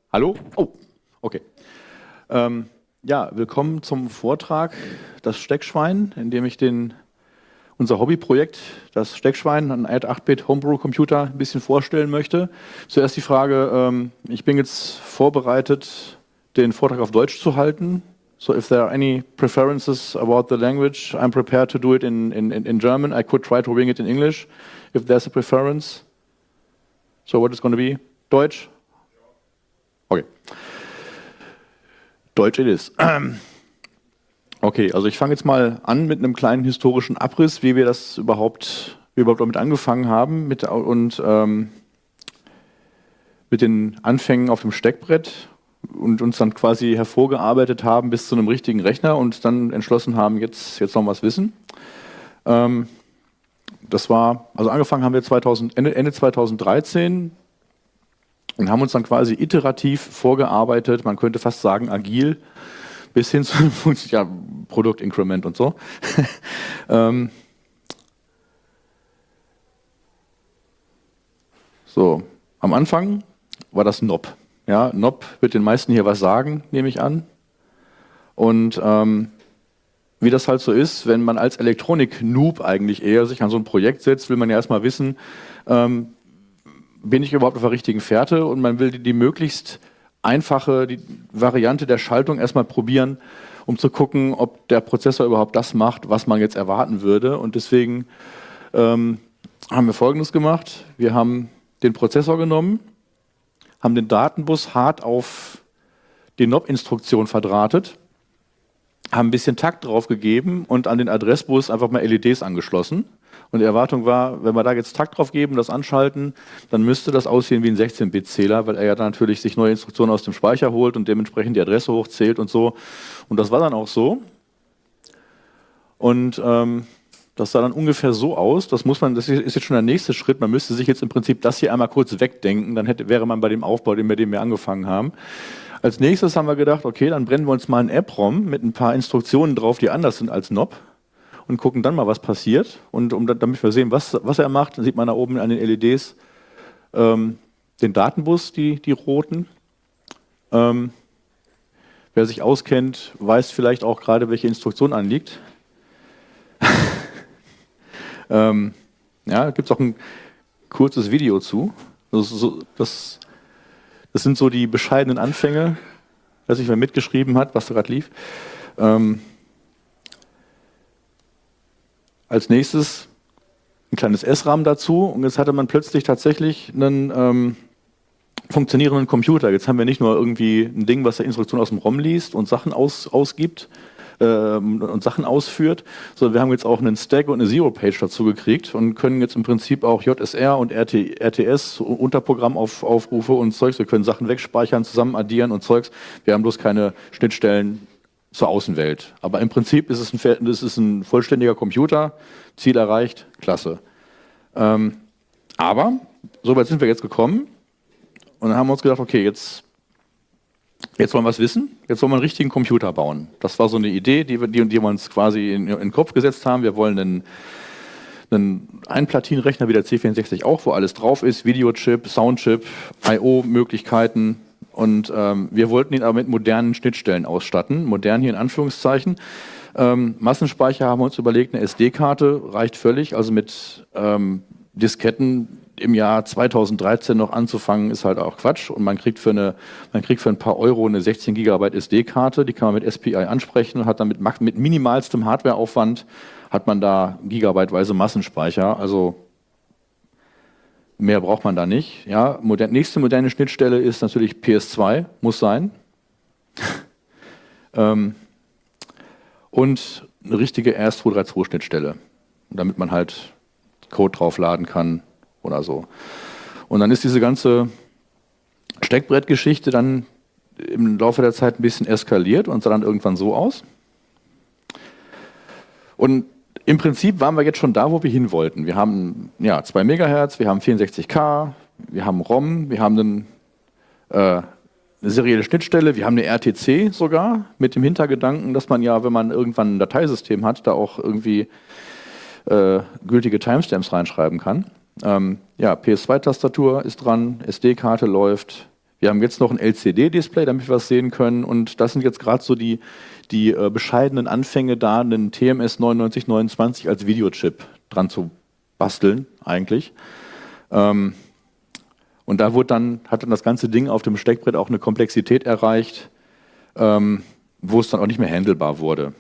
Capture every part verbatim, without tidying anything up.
Hallo? Oh, okay. Ähm, ja, willkommen zum Vortrag Das Steckschwein, in dem ich den, unser Hobbyprojekt, das Steckschwein, ein acht Bit Homebrew-Computer, ein bisschen vorstellen möchte. Zuerst die Frage, ähm, ich bin jetzt vorbereitet, den Vortrag auf Deutsch zu halten. So if there are any preferences about the language, I'm prepared to do it in, in, in German. I could try to wing it in English, if there's a preference. So what is going to be? Deutsch? Okay. Deutsch it is. Okay, also ich fange jetzt mal an mit einem kleinen historischen Abriss, wie wir das überhaupt, wie wir überhaupt damit angefangen haben mit, und ähm, mit den Anfängen auf dem Steckbrett und uns dann quasi hervorgearbeitet haben bis zu einem richtigen Rechner und dann entschlossen haben, jetzt, jetzt noch was wissen. Ähm, das war, also angefangen haben wir zweitausend, Ende, Ende zweitausenddreizehn und haben uns dann quasi iterativ vorgearbeitet, man könnte fast sagen agil, bis hin zu ja, Produktinkrement und so. ähm, so, am Anfang war das N O P. Ja, N O P wird den meisten hier was sagen, nehme ich an. Und ähm, wie das halt so ist, wenn man als Elektronik-Noob eigentlich eher sich an so ein Projekt setzt, will man ja erstmal wissen, ähm, bin ich überhaupt auf der richtigen Fährte, und man will die, die möglichst einfache die Variante der Schaltung erstmal probieren, um zu gucken, ob der Prozessor überhaupt das macht, was man jetzt erwarten würde. Und deswegen ähm, haben wir Folgendes gemacht. Wir haben den Prozessor genommen, haben den Datenbus hart auf die N O P-Instruktion verdrahtet, haben ein bisschen Takt drauf gegeben und an den Adressbus einfach mal L E Ds angeschlossen. Und die Erwartung war, wenn wir da jetzt Takt drauf geben, das anschalten, dann müsste das aussehen wie ein sechzehn Bit Zähler, weil er ja dann natürlich sich neue Instruktionen aus dem Speicher holt und dementsprechend die Adresse hochzählt und so. Und das war dann auch so. Und ähm, das sah dann ungefähr so aus. Das muss man, das ist jetzt schon der nächste Schritt. Man müsste sich jetzt im Prinzip das hier einmal kurz wegdenken, dann hätte, wäre man bei dem Aufbau, den wir, den wir angefangen haben. Als nächstes haben wir gedacht, okay, dann brennen wir uns mal ein EPROM mit ein paar Instruktionen drauf, die anders sind als N O P. Und gucken dann mal, was passiert. Und um, damit wir sehen, was, was er macht, dann sieht man da oben an den L E Ds ähm, den Datenbus, die, die roten. Ähm, wer sich auskennt, weiß vielleicht auch gerade, welche Instruktion anliegt. ähm, ja, da gibt es auch ein kurzes Video zu. Das, so, das, das sind so die bescheidenen Anfänge, dass ich wer mitgeschrieben hat, was da gerade lief. Ähm, Als nächstes ein kleines S RAM dazu, und jetzt hatte man plötzlich tatsächlich einen ähm, funktionierenden Computer. Jetzt haben wir nicht nur irgendwie ein Ding, was der Instruktion aus dem ROM liest und Sachen aus, ausgibt ähm, und Sachen ausführt, sondern wir haben jetzt auch einen Stack und eine Zero-Page dazu gekriegt und können jetzt im Prinzip auch J S R und R T S, Unterprogrammaufrufe und Zeugs, wir können Sachen wegspeichern, zusammen addieren und Zeugs. Wir haben bloß keine Schnittstellen zur Außenwelt. Aber im Prinzip ist es ein, das ist ein vollständiger Computer, Ziel erreicht, klasse. Ähm, aber so weit sind wir jetzt gekommen und dann haben wir uns gedacht, okay, jetzt, jetzt wollen wir was wissen, jetzt wollen wir einen richtigen Computer bauen. Das war so eine Idee, die wir, die, die wir uns quasi in, in den Kopf gesetzt haben. Wir wollen einen, einen Einplatinenrechner wie der C vierundsechzig auch, wo alles drauf ist, Videochip, Soundchip, I O-Möglichkeiten. Und ähm, wir wollten ihn aber mit modernen Schnittstellen ausstatten, modern hier in Anführungszeichen. Ähm, Massenspeicher haben wir uns überlegt, eine S D-Karte reicht völlig, also mit ähm, Disketten im Jahr zweitausenddreizehn noch anzufangen, ist halt auch Quatsch. Und man kriegt für, eine, man kriegt für ein paar Euro eine sechzehn Gigabyte S D-Karte, die kann man mit S P I ansprechen und hat dann mit, mit minimalstem Hardwareaufwand hat man da gigabyteweise Massenspeicher, also mehr braucht man da nicht. Ja, modern, nächste moderne Schnittstelle ist natürlich P S zwei, muss sein. ähm, und eine richtige R S zweihundertzweiunddreißig Schnittstelle, damit man halt Code draufladen kann oder so. Und dann ist diese ganze Steckbrettgeschichte dann im Laufe der Zeit ein bisschen eskaliert und sah dann irgendwann so aus. Und im Prinzip waren wir jetzt schon da, wo wir hin wollten. Wir haben ja, zwei Megahertz, wir haben vierundsechzig K, wir haben ROM, wir haben einen, äh, eine serielle Schnittstelle, wir haben eine R T C sogar, mit dem Hintergedanken, dass man ja, wenn man irgendwann ein Dateisystem hat, da auch irgendwie äh, gültige Timestamps reinschreiben kann. Ähm, ja, P S zwei Tastatur ist dran, S D-Karte läuft, Wir haben jetzt noch ein L C D-Display, damit wir was sehen können. Und das sind jetzt gerade so die, die äh, bescheidenen Anfänge da, einen T M S neunundneunzig neunundzwanzig als Videochip dran zu basteln, eigentlich. Ähm, und da wurde dann, hat dann das ganze Ding auf dem Steckbrett auch eine Komplexität erreicht, ähm, wo es dann auch nicht mehr handelbar wurde.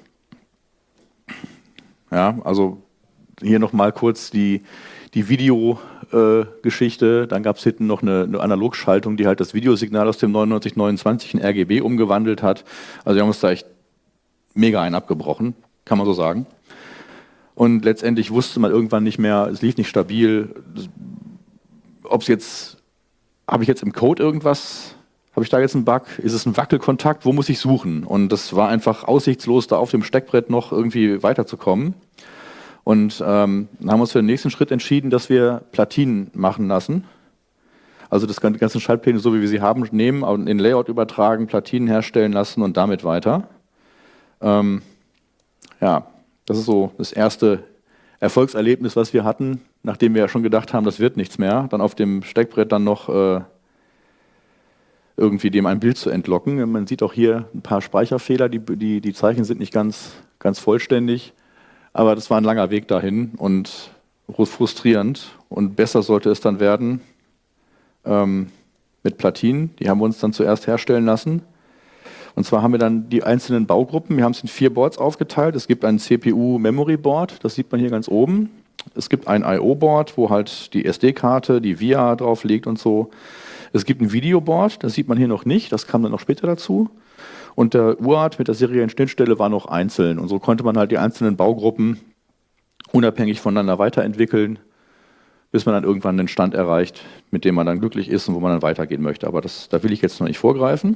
Ja, also hier nochmal kurz die, die Videogeschichte. Äh, dann gab es hinten noch eine, eine Analogschaltung, die halt das Videosignal aus dem neunundneunzig neunundzwanzig in R G B umgewandelt hat. Also wir haben uns da echt mega einen abgebrochen, kann man so sagen. Und letztendlich wusste man irgendwann nicht mehr, es lief nicht stabil. Ob es jetzt, habe ich jetzt im Code irgendwas, habe ich da jetzt einen Bug? Ist es ein Wackelkontakt? Wo muss ich suchen? Und das war einfach aussichtslos, da auf dem Steckbrett noch irgendwie weiterzukommen. Und ähm, dann haben wir uns für den nächsten Schritt entschieden, dass wir Platinen machen lassen. Also das die ganzen Schaltpläne, so wie wir sie haben, nehmen, in den Layout übertragen, Platinen herstellen lassen und damit weiter. Ähm, ja, das ist so das erste Erfolgserlebnis, was wir hatten, nachdem wir ja schon gedacht haben, das wird nichts mehr, dann auf dem Steckbrett dann noch äh, irgendwie dem ein Bild zu entlocken. Man sieht auch hier ein paar Speicherfehler, die, die, die Zeichen sind nicht ganz, ganz vollständig, aber das war ein langer Weg dahin und frustrierend und besser sollte es dann werden ähm, mit Platinen. Die haben wir uns dann zuerst herstellen lassen. Und zwar haben wir dann die einzelnen Baugruppen, wir haben es in vier Boards aufgeteilt. Es gibt ein C P U-Memory-Board, das sieht man hier ganz oben. Es gibt ein I O-Board, wo halt die S D-Karte, die V I A drauf liegt und so. Es gibt ein Videoboard, das sieht man hier noch nicht, das kam dann noch später dazu. Und der U A R T mit der seriellen Schnittstelle war noch einzeln. Und so konnte man halt die einzelnen Baugruppen unabhängig voneinander weiterentwickeln, bis man dann irgendwann einen Stand erreicht, mit dem man dann glücklich ist und wo man dann weitergehen möchte. Aber das, da will ich jetzt noch nicht vorgreifen.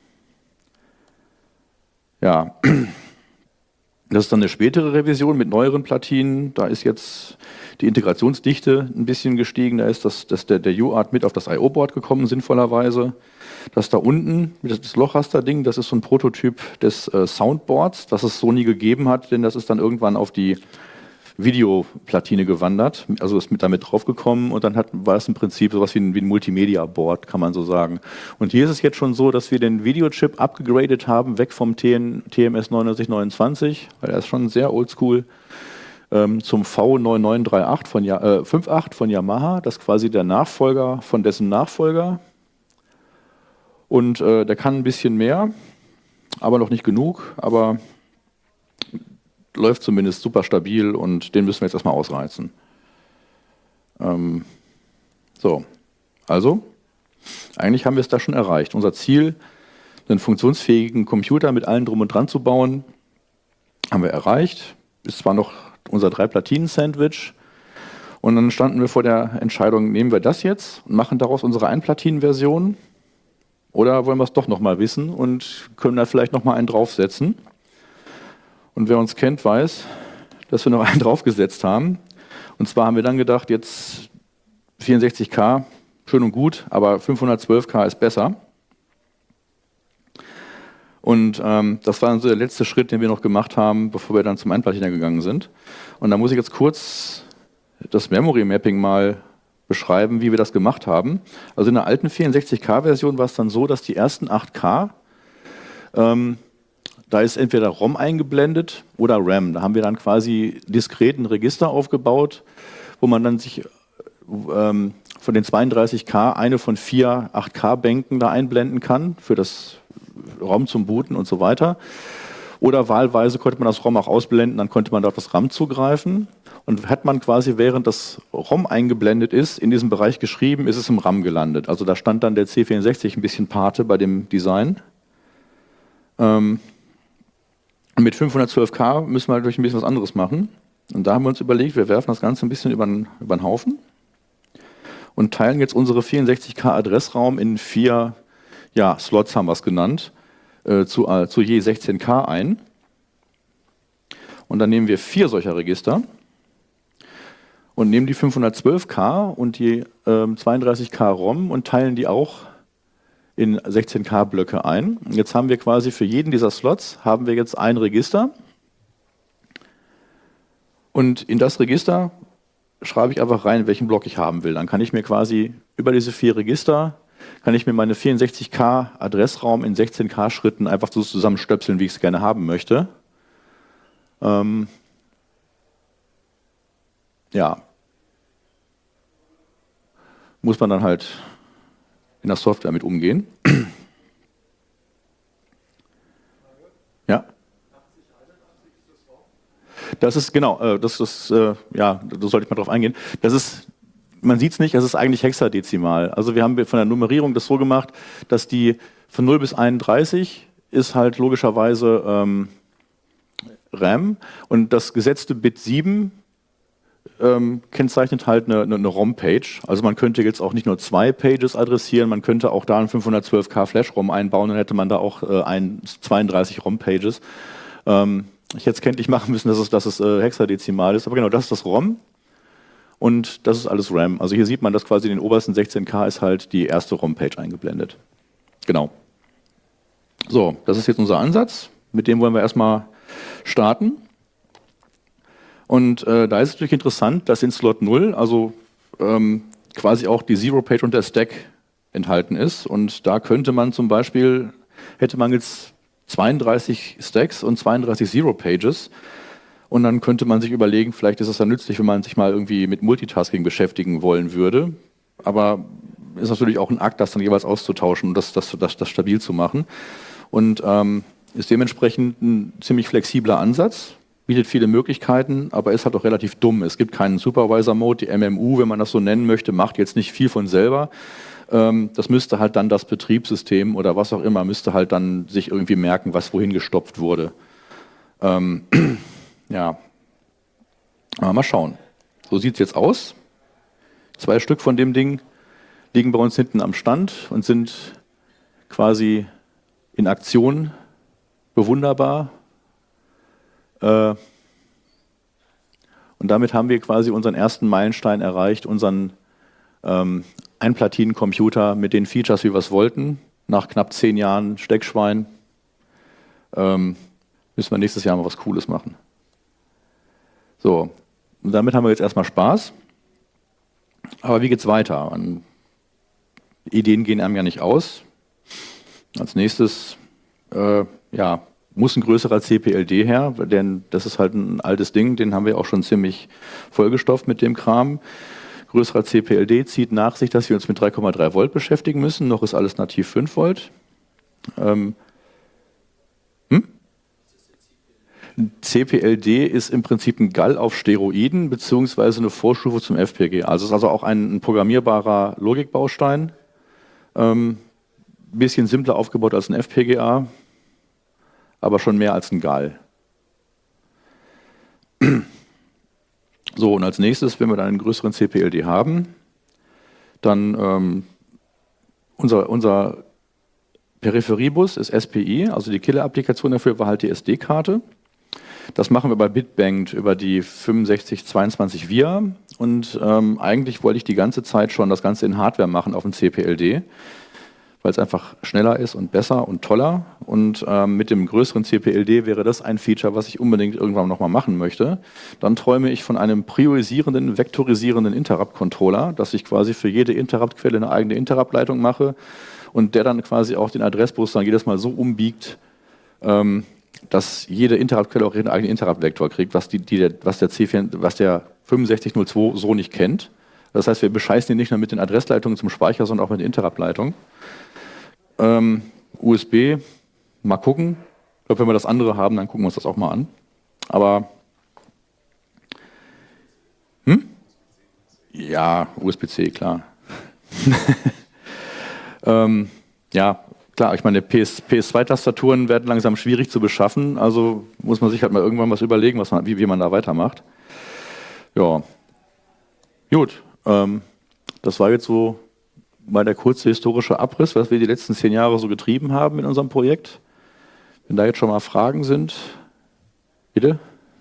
Ja, das ist dann eine spätere Revision mit neueren Platinen. Da ist jetzt die Integrationsdichte ein bisschen gestiegen. Da ist das, das der, der U A R T mit auf das I O-Board gekommen, sinnvollerweise. Das da unten, das Lochraster-Ding, das ist so ein Prototyp des äh, Soundboards, das es so nie gegeben hat, denn das ist dann irgendwann auf die Videoplatine gewandert, also ist mit damit draufgekommen und dann hat, war es im Prinzip sowas wie ein, wie ein Multimedia-Board, kann man so sagen. Und hier ist es jetzt schon so, dass wir den Videochip abgegradet haben, weg vom T M S neunundneunzig neunundzwanzig, weil er ist schon sehr oldschool, ähm, zum V neun neun drei acht von, äh, fünf acht von Yamaha, das ist quasi der Nachfolger von dessen Nachfolger. Und äh, der kann ein bisschen mehr, aber noch nicht genug, aber läuft zumindest super stabil und den müssen wir jetzt erstmal ausreizen. Ähm, so, also, eigentlich haben wir es da schon erreicht. Unser Ziel, einen funktionsfähigen Computer mit allem drum und dran zu bauen, haben wir erreicht. Ist zwar noch unser Drei-Platinen-Sandwich und dann standen wir vor der Entscheidung, nehmen wir das jetzt und machen daraus unsere Ein-Platinen-Version oder wollen wir es doch nochmal wissen und können da vielleicht nochmal einen draufsetzen. Und wer uns kennt, weiß, dass wir noch einen draufgesetzt haben. Und zwar haben wir dann gedacht, jetzt vierundsechzig K, schön und gut, aber fünfhundertzwölf K ist besser. Und ähm, das war dann so der letzte Schritt, den wir noch gemacht haben, bevor wir dann zum Ein-Platiner gegangen sind. Und da muss ich jetzt kurz das Memory Mapping mal beschreiben, wie wir das gemacht haben. Also in der alten vierundsechzig K-Version war es dann so, dass die ersten acht K ähm, da ist entweder ROM eingeblendet oder RAM. Da haben wir dann quasi diskret ein Register aufgebaut, wo man dann sich ähm, von den zweiunddreißig K eine von vier acht K-Bänken da einblenden kann, für das ROM zum Booten und so weiter. Oder wahlweise konnte man das ROM auch ausblenden, dann konnte man da auf das RAM zugreifen. Und hat man quasi, während das ROM eingeblendet ist, in diesem Bereich geschrieben, ist es im RAM gelandet. Also da stand dann der C vierundsechzig ein bisschen Pate bei dem Design. Ähm, Mit fünfhundertzwölf K müssen wir natürlich ein bisschen was anderes machen. Und da haben wir uns überlegt, wir werfen das Ganze ein bisschen über den, über den Haufen und teilen jetzt unsere vierundsechzig K Adressraum in vier ja, Slots, haben wir es genannt, äh, zu, äh, zu je sechzehn K ein. Und dann nehmen wir vier solcher Register und nehmen die fünfhundertzwölf K und die äh, zweiunddreißig K ROM und teilen die auch in sechzehn K Blöcke ein. Jetzt haben wir quasi für jeden dieser Slots haben wir jetzt ein Register und in das Register schreibe ich einfach rein, welchen Block ich haben will. Dann kann ich mir quasi über diese vier Register kann ich mir meine vierundsechzig K Adressraum in sechzehn K Schritten einfach so zusammenstöpseln, wie ich es gerne haben möchte. Ähm, ja. Muss man dann halt in der Software mit umgehen. Ja. Das ist, genau, äh, das ist, äh, ja, da sollte ich mal drauf eingehen. Das ist, man sieht es nicht, es ist eigentlich hexadezimal. Also wir haben von der Nummerierung das so gemacht, dass die von null bis einunddreißig ist halt logischerweise ähm, RAM und das gesetzte Bit sieben ähm, kennzeichnet halt eine, eine, eine ROM-Page. Also man könnte jetzt auch nicht nur zwei Pages adressieren, man könnte auch da einen fünfhundertzwölf K Flash-ROM einbauen, dann hätte man da auch äh, ein, zweiunddreißig ROM-Pages. Ähm, ich hätte es kenntlich machen müssen, dass es, dass es äh, hexadezimal ist, aber genau, das ist das ROM und das ist alles RAM. Also hier sieht man, dass quasi in den obersten sechzehn K ist halt die erste ROM-Page eingeblendet. Genau. So, das ist jetzt unser Ansatz, mit dem wollen wir erstmal starten. Und äh, da ist es natürlich interessant, dass in Slot null, also ähm, quasi auch die Zero-Page und der Stack enthalten ist. Und da könnte man zum Beispiel, hätte man jetzt zweiunddreißig Stacks und zweiunddreißig Zero-Pages. Und dann könnte man sich überlegen, vielleicht ist es ja nützlich, wenn man sich mal irgendwie mit Multitasking beschäftigen wollen würde. Aber ist natürlich auch ein Akt, das dann jeweils auszutauschen und das, das, das, das stabil zu machen. Und ähm, ist dementsprechend ein ziemlich flexibler Ansatz, bietet viele Möglichkeiten, aber ist halt auch relativ dumm. Es gibt keinen Supervisor-Mode, die M M U, wenn man das so nennen möchte, macht jetzt nicht viel von selber. Ähm, das müsste halt dann das Betriebssystem oder was auch immer, müsste halt dann sich irgendwie merken, was wohin gestopft wurde. Ähm, ja, aber mal schauen. So sieht es jetzt aus. Zwei Stück von dem Ding liegen bei uns hinten am Stand und sind quasi in Aktion, bewunderbar. Äh, und damit haben wir quasi unseren ersten Meilenstein erreicht, unseren ähm, Einplatinencomputer mit den Features, wie wir es wollten. Nach knapp zehn Jahren Steckschwein ähm, müssen wir nächstes Jahr mal was Cooles machen. So, und damit haben wir jetzt erstmal Spaß. Aber wie geht's weiter? Und Ideen gehen einem ja nicht aus. Als nächstes, äh, ja, muss ein größerer C P L D her, denn das ist halt ein altes Ding, den haben wir auch schon ziemlich vollgestopft mit dem Kram. Größerer C P L D zieht nach sich, dass wir uns mit drei Komma drei Volt beschäftigen müssen. Noch ist alles nativ fünf Volt. Ähm, hm? C P L D ist im Prinzip ein Gall auf Steroiden, beziehungsweise eine Vorstufe zum F P G A. Also es ist also auch ein, ein programmierbarer Logikbaustein. Ähm, bisschen simpler aufgebaut als ein F P G A, aber schon mehr als ein Gall. So, und als nächstes, wenn wir dann einen größeren C P L D haben, dann ähm, unser, unser Peripheriebus ist S P I, also die Killer-Applikation dafür war halt die S D-Karte. Das machen wir bei Bitbanked über die fünfundsechzig zweiundzwanzig V I A und ähm, eigentlich wollte ich die ganze Zeit schon das Ganze in Hardware machen auf dem C P L D, weil es einfach schneller ist und besser und toller. Und ähm, mit dem größeren C P L D wäre das ein Feature, was ich unbedingt irgendwann nochmal machen möchte. Dann träume ich von einem priorisierenden, vektorisierenden Interrupt-Controller, dass ich quasi für jede Interrupt-Quelle eine eigene Interrupt-Leitung mache und der dann quasi auch den Adressbus dann jedes Mal so umbiegt, ähm, dass jede Interrupt-Quelle auch ihren eigenen Interrupt-Vektor kriegt, was, die, die, was der, C vier, was der fünfundsechzig null zwei so nicht kennt. Das heißt, wir bescheißen ihn nicht nur mit den Adressleitungen zum Speicher, sondern auch mit den Interrupt-Leitungen. Ähm, U S B, mal gucken. Ich glaube, wenn wir das andere haben, dann gucken wir uns das auch mal an. Aber hm? Ja, U S B C, klar. ähm, ja, klar, ich meine, P S zwei Tastaturen werden langsam schwierig zu beschaffen, also muss man sich halt mal irgendwann was überlegen, was man, wie, wie man da weitermacht. Ja, gut, ähm, das war jetzt so mal der kurze historische Abriss, was wir die letzten zehn Jahre so getrieben haben in unserem Projekt. Wenn da jetzt schon mal Fragen sind, bitte?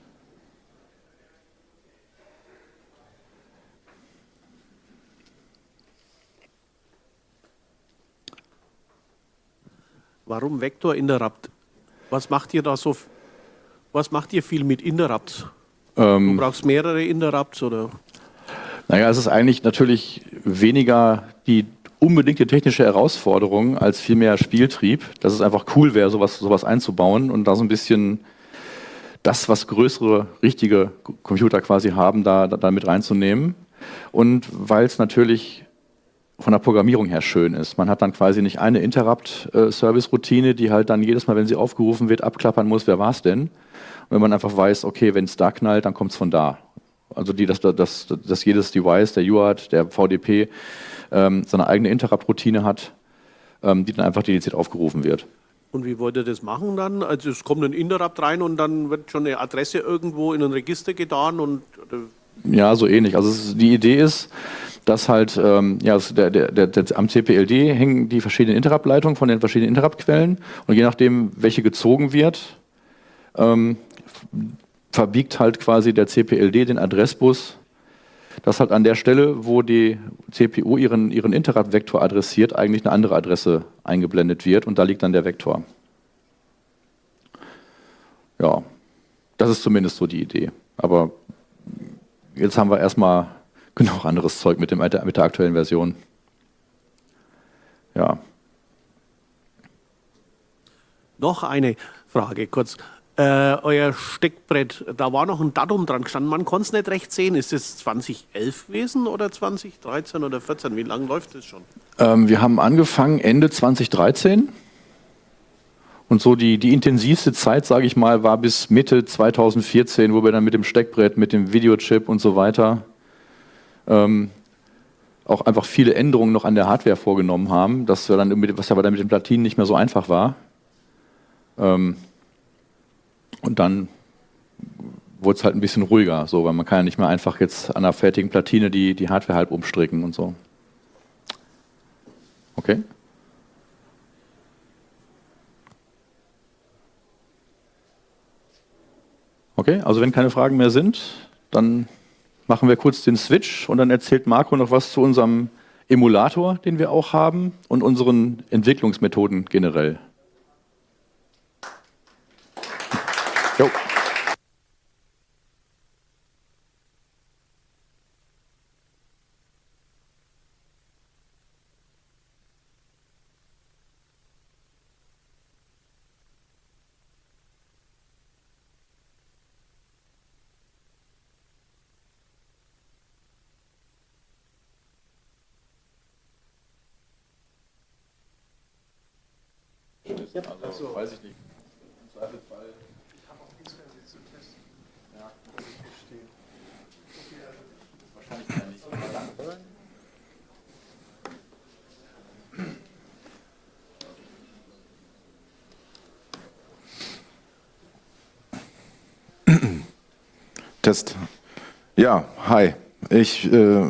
Warum Vektor Interrupt? Was macht ihr da so? Was macht ihr viel mit Interrupts? Ähm, du brauchst mehrere Interrupts oder? Naja, es ist eigentlich natürlich weniger die unbedingt die technische Herausforderung als vielmehr Spieltrieb, dass es einfach cool wäre, sowas, sowas einzubauen und da so ein bisschen das, was größere, richtige Computer quasi haben, da, da, da mit reinzunehmen. Und weil es natürlich von der Programmierung her schön ist. Man hat dann quasi nicht eine Interrupt-Service-Routine, die halt dann jedes Mal, wenn sie aufgerufen wird, abklappern muss, wer war es denn? Und wenn man einfach weiß, okay, wenn es da knallt, dann kommt es von da. Also die, dass, dass, dass jedes Device, der U A R T, der V D P, ähm, seine eigene Interrupt-Routine hat, ähm, die dann einfach dediziert aufgerufen wird. Und wie wollt ihr das machen dann? Also es kommt ein Interrupt rein und dann wird schon eine Adresse irgendwo in ein Register getan und... Ja, so ähnlich. Also es, die Idee ist, dass halt ähm, ja, der, der, der, der, am C P L D hängen die verschiedenen Interrupt-Leitungen von den verschiedenen Interrupt-Quellen und je nachdem, welche gezogen wird, ähm, verbiegt halt quasi der C P L D den Adressbus, dass halt an der Stelle, wo die C P U ihren, ihren Interrupt-Vektor adressiert, eigentlich eine andere Adresse eingeblendet wird und da liegt dann der Vektor. Ja, das ist zumindest so die Idee. Aber jetzt haben wir erstmal genug anderes Zeug mit, dem, mit der aktuellen Version. Ja. Noch eine Frage kurz. Äh, euer Steckbrett, da war noch ein Datum dran gestanden, man konnte es nicht recht sehen. Ist es zwanzig elf gewesen oder zwanzig dreizehn oder vierzehn? Wie lange läuft das schon? Ähm, wir haben angefangen Ende zwanzig dreizehn und so die, die intensivste Zeit, sage ich mal, war bis Mitte zwanzig vierzehn, wo wir dann mit dem Steckbrett, mit dem Videochip und so weiter ähm, auch einfach viele Änderungen noch an der Hardware vorgenommen haben, dass wir dann mit, was aber dann mit den Platinen nicht mehr so einfach war. Ähm, Und dann wurde es halt ein bisschen ruhiger, so, weil man kann ja nicht mehr einfach jetzt an einer fertigen Platine die, die Hardware halb umstricken und so. Okay? Okay, also wenn keine Fragen mehr sind, dann machen wir kurz den Switch und dann erzählt Marco noch was zu unserem Emulator, den wir auch haben und unseren Entwicklungsmethoden generell. Jo. Also, weiß ich nicht. Im Zweifelsfall. Ich habe auch nichts mehr zu testen. Ja, das steht. Okay, also wahrscheinlich gar nicht. Test. Ja, hi. Ich äh,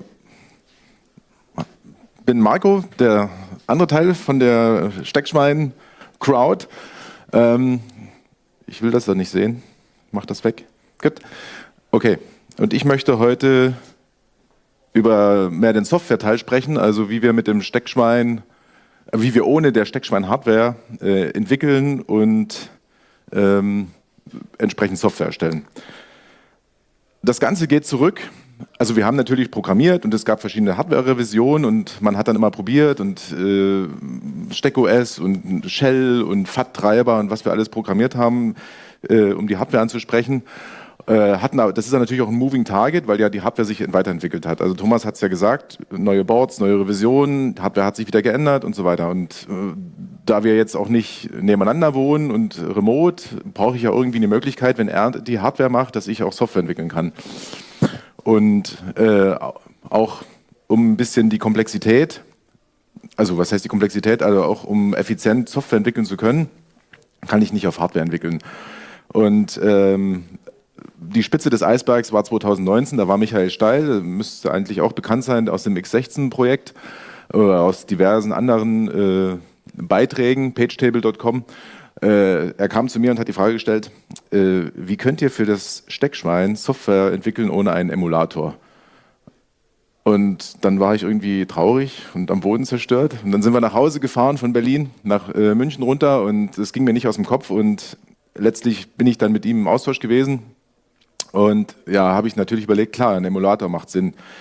bin Marco, der andere Teil von der Steckschwein-Crowd. Ähm, ich will das da nicht sehen. Mach das weg. Gut. Okay. Und ich möchte heute über mehr den Software-Teil sprechen, also wie wir mit dem Steckschwein, wie wir ohne der Steckschwein-Hardware äh, entwickeln und ähm, entsprechend Software erstellen. Das Ganze geht zurück, also wir haben natürlich programmiert und es gab verschiedene Hardware-Revisionen und man hat dann immer probiert und äh, SteckOS und Shell und F A T-Treiber und was wir alles programmiert haben, äh, um die Hardware anzusprechen. Äh, hatten, das ist ja natürlich auch ein Moving Target, weil ja die Hardware sich weiterentwickelt hat. Also Thomas hat es ja gesagt, neue Boards, neue Revisionen, Hardware hat sich wieder geändert und so weiter. Und äh, da wir jetzt auch nicht nebeneinander wohnen und remote, brauche ich ja irgendwie eine Möglichkeit, wenn er die Hardware macht, dass ich auch Software entwickeln kann. Und äh, auch um ein bisschen die Komplexität, also was heißt die Komplexität, also auch um effizient Software entwickeln zu können, kann ich nicht auf Hardware entwickeln. Und ähm, die Spitze des Eisbergs war zwanzig neunzehn, da war Michael Steil, müsste eigentlich auch bekannt sein aus dem X sechzehn Projekt oder aus diversen anderen äh, Beiträgen, pagetable punkt com. Äh, er kam zu mir und hat die Frage gestellt, äh, wie könnt ihr für das Steckschwein Software entwickeln ohne einen Emulator? Und dann war ich irgendwie traurig und am Boden zerstört. Und dann sind wir nach Hause gefahren von Berlin nach äh, München runter und es ging mir nicht aus dem Kopf. Und letztlich bin ich dann mit ihm im Austausch gewesen. Und ja, habe ich natürlich überlegt, klar, ein Emulator macht Sinn.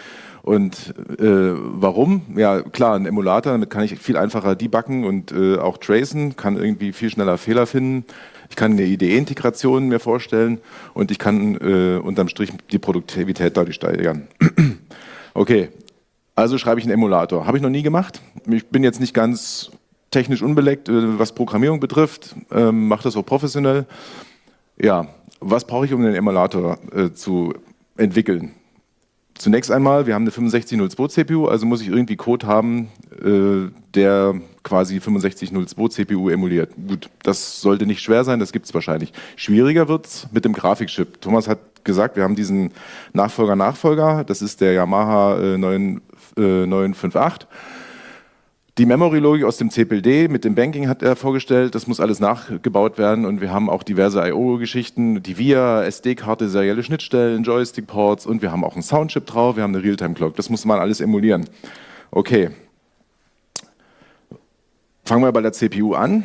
Und äh, warum? Ja, klar, ein Emulator, damit kann ich viel einfacher debuggen und äh, auch tracen, kann irgendwie viel schneller Fehler finden. Ich kann eine I D E-Integration mir vorstellen und ich kann äh, unterm Strich die Produktivität dadurch steigern. Okay, also schreibe ich einen Emulator. Habe ich noch nie gemacht. Ich bin jetzt nicht ganz technisch unbeleckt, äh, was Programmierung betrifft, ähm, mache das auch professionell. Ja, was brauche ich, um einen Emulator äh, zu entwickeln? Zunächst einmal, wir haben eine fünfundsechzig null zwei C P U, also muss ich irgendwie Code haben, äh, der quasi fünfundsechzig null zwei C P U emuliert. Gut, das sollte nicht schwer sein, das gibt es wahrscheinlich. Schwieriger wird es mit dem Grafikchip. Thomas hat gesagt, wir haben diesen Nachfolger-Nachfolger, das ist der Yamaha äh, neun fünf acht. Die Memory-Logik aus dem C P L D mit dem Banking hat er vorgestellt, das muss alles nachgebaut werden und wir haben auch diverse I O-Geschichten, die V I A, S D-Karte, serielle Schnittstellen, Joystick-Ports und wir haben auch einen Soundchip drauf, wir haben eine Realtime-Clock, das muss man alles emulieren. Okay, fangen wir bei der C P U an.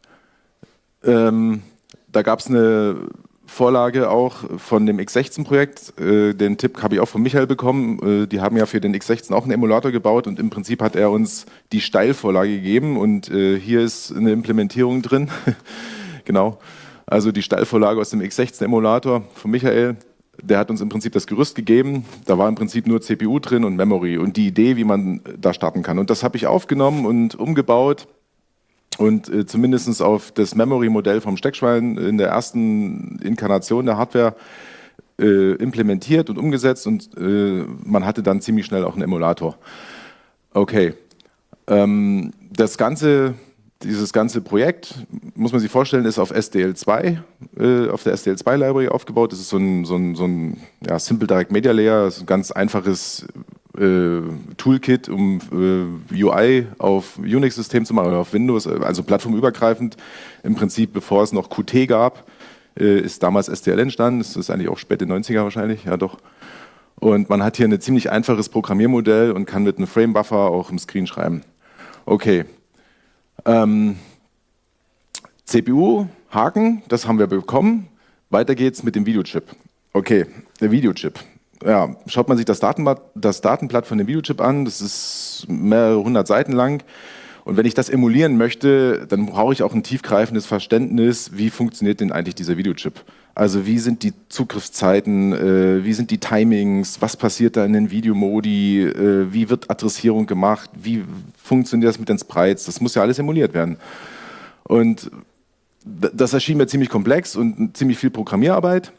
Ähm, da gab es eine Vorlage auch von dem X sechzehn Projekt. Äh, den Tipp habe ich auch von Michael bekommen. Äh, die haben ja für den X sechzehn auch einen Emulator gebaut und im Prinzip hat er uns die Steilvorlage gegeben und äh, hier ist eine Implementierung drin. Genau. Also die Steilvorlage aus dem X sechzehn Emulator von Michael. Der hat uns im Prinzip das Gerüst gegeben. Da war im Prinzip nur C P U drin und Memory und die Idee, wie man da starten kann. Und das habe ich aufgenommen und umgebaut. Und äh, zumindest auf das Memory-Modell vom Steckschwein in der ersten Inkarnation der Hardware äh, implementiert und umgesetzt und äh, man hatte dann ziemlich schnell auch einen Emulator. Okay, ähm, das ganze, dieses ganze Projekt, muss man sich vorstellen, ist auf S D L zwei, äh, auf der S D L zwei Library aufgebaut. Das ist so ein, so ein, so ein ja, Simple Direct Media Layer, das ist ein ganz einfaches Äh, Toolkit, um äh, U I auf Unix-System zu machen oder auf Windows, also plattformübergreifend. Im Prinzip, bevor es noch Qt gab, äh, ist damals S D L entstanden. Das ist eigentlich auch späte neunziger wahrscheinlich, ja doch. Und man hat hier ein ziemlich einfaches Programmiermodell und kann mit einem Frame-Buffer auch im Screen schreiben. Okay. Ähm, C P U, Haken, das haben wir bekommen. Weiter geht's mit dem Videochip. Okay, der Videochip. Ja, schaut man sich das Datenblatt, das Datenblatt von dem Videochip an, das ist mehrere hundert Seiten lang. Und wenn ich das emulieren möchte, dann brauche ich auch ein tiefgreifendes Verständnis, wie funktioniert denn eigentlich dieser Videochip? Also wie sind die Zugriffszeiten, äh, wie sind die Timings, was passiert da in den Videomodi, äh, wie wird Adressierung gemacht, wie funktioniert das mit den Sprites, das muss ja alles emuliert werden. Und das erschien mir ziemlich komplex und ziemlich viel Programmierarbeit.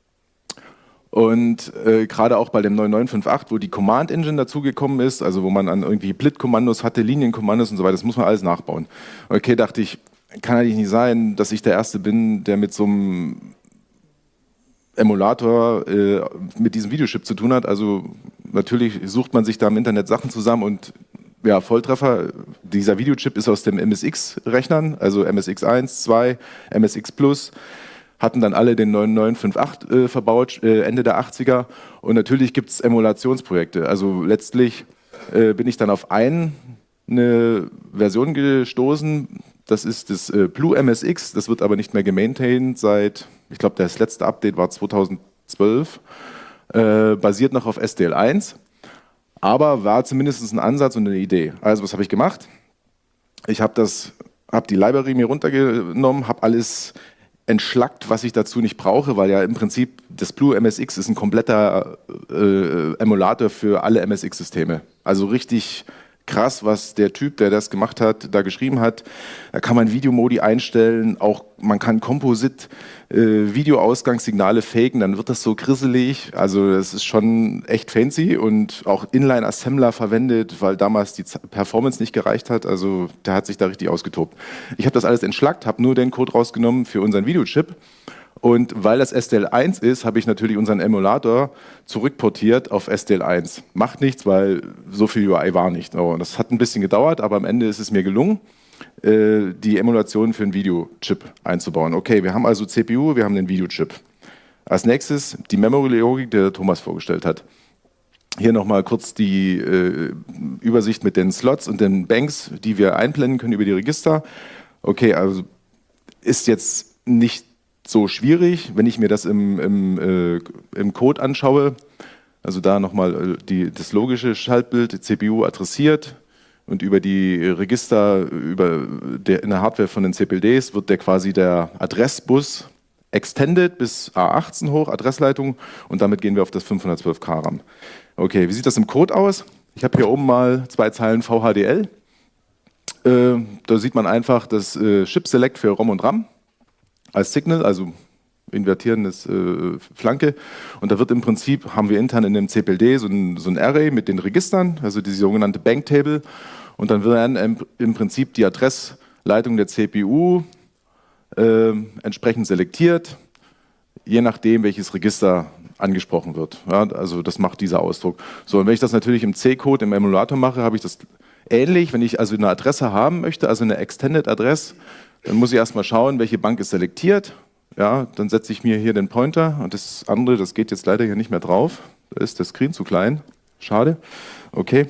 Und äh, gerade auch bei dem neun neun fünf acht, wo die Command Engine dazugekommen ist, also wo man an irgendwie Blit-Kommandos hatte, Linienkommandos und so weiter, das muss man alles nachbauen. Okay, dachte ich, kann eigentlich nicht sein, dass ich der Erste bin, der mit so einem Emulator äh, mit diesem Videochip zu tun hat. Also natürlich sucht man sich da im Internet Sachen zusammen und ja, Volltreffer, dieser Videochip ist aus dem M S X-Rechnern, also M S X eins, zwei, M S X Plus, hatten dann alle den neun neun fünf acht äh, verbaut, äh, Ende der achtziger. Und natürlich gibt es Emulationsprojekte. Also letztlich äh, bin ich dann auf ein, eine Version gestoßen. Das ist das äh, Blue M S X. Das wird aber nicht mehr gemaintained seit, ich glaube, das letzte Update war zweitausendzwölf. Äh, basiert noch auf S D L eins. Aber war zumindest ein Ansatz und eine Idee. Also was habe ich gemacht? Ich habe das, habe die Library mir runtergenommen, habe alles entschlackt, was ich dazu nicht brauche, weil ja im Prinzip das Blue M S X ist ein kompletter äh, Emulator für alle M S X-Systeme. Also richtig krass, was der Typ, der das gemacht hat, da geschrieben hat. Da kann man Videomodi einstellen, auch man kann Composite äh, Videoausgangssignale faken, dann wird das so grisselig. Also das ist schon echt fancy und auch Inline-Assembler verwendet, weil damals die Performance nicht gereicht hat. Also der hat sich da richtig ausgetobt. Ich habe das alles entschlackt, habe nur den Code rausgenommen für unseren Videochip. Und weil das S D L eins ist, habe ich natürlich unseren Emulator zurückportiert auf S D L eins. Macht nichts, weil so viel U I war nicht. Oh, das hat ein bisschen gedauert, aber am Ende ist es mir gelungen, äh, die Emulation für einen Videochip einzubauen. Okay, wir haben also C P U, wir haben den Videochip. Als nächstes die Memory-Logik, die der Thomas vorgestellt hat. Hier nochmal kurz die äh, Übersicht mit den Slots und den Banks, die wir einblenden können über die Register. Okay, also ist jetzt nicht so schwierig, wenn ich mir das im, im, äh, im Code anschaue. Also da nochmal die, das logische Schaltbild, die C P U adressiert und über die Register über der, in der Hardware von den C P L Ds wird der quasi der Adressbus extended bis A achtzehn hoch, Adressleitung, und damit gehen wir auf das fünfhundertzwölf K RAM. Okay, wie sieht das im Code aus? Ich habe hier oben mal zwei Zeilen V H D L. Äh, da sieht man einfach das äh, Chip Select für ROM und RAM als Signal, also invertierendes äh, Flanke. Und da wird im Prinzip, haben wir intern in dem C P L D so ein, so ein Array mit den Registern, also die sogenannte Bank Table. Und dann werden im, im Prinzip die Adressleitung der C P U äh, entsprechend selektiert, je nachdem, welches Register angesprochen wird. Ja, also das macht dieser Ausdruck. So, und wenn ich das natürlich im C-Code, im Emulator mache, habe ich das ähnlich. Wenn ich also eine Adresse haben möchte, also eine Extended Adress, dann muss ich erstmal schauen, welche Bank ist selektiert. Ja, dann setze ich mir hier den Pointer und das andere, das geht jetzt leider hier nicht mehr drauf. Da ist der Screen zu klein. Schade. Okay.